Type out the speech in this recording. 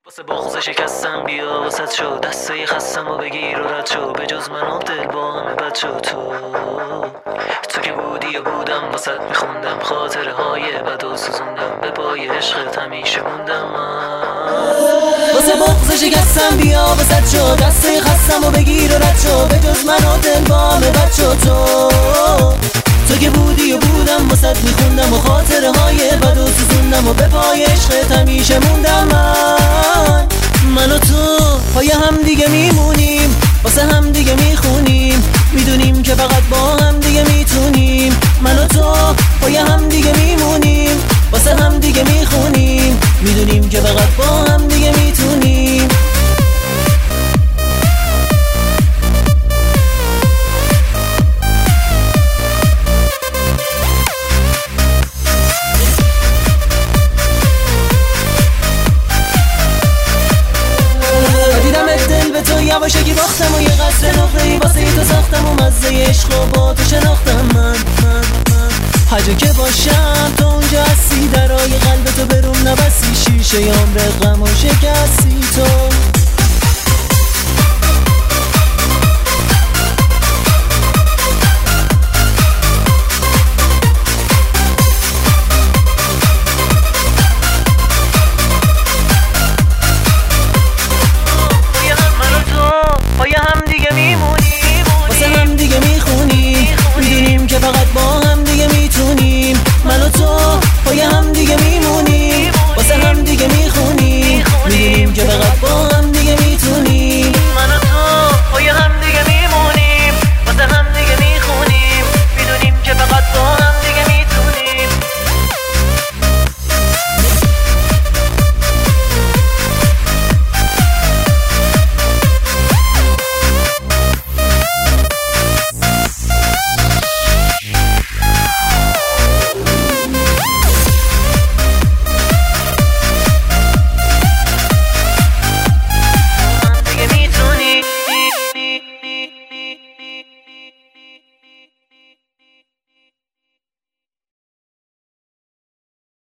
واسه بغض شکستم بیا واسط شو، دسته خستم و بگیر و رد شو، به جز من و دل با همه بد شو. تو که بودی و بودم واسط میخوندم، خاطره های بد و سوزوندم، به پای عشقت همیشه موندم من. واسه بغض شکستم بیا واسط شو، دسته خستم و بگیر و رد شو، به جز من و دل با همه بد شو. تو که بودی و بودم واسط میخوندم و خاطره های بد و سوزوندم و به پای عشقت همیشه موندم من و تو پای هم دیگه میمونیم، واسه هم دیگه میخونیم، میدونیم که فقط با هم دیگه میتونیم. من و تو پای هم دیگه میمونیم، واسه هم دیگه میخونیم، میدونیم که فقط با هم دیگه میتونیم. یواشکی باختم و یه قصر نقره‌ای واسه تو ساختم و مزه عشق و با تو شناختم من هر جا که باشم تو اونجا هستی، درای قلب تو بروم نبستی، شیشه عمر غم و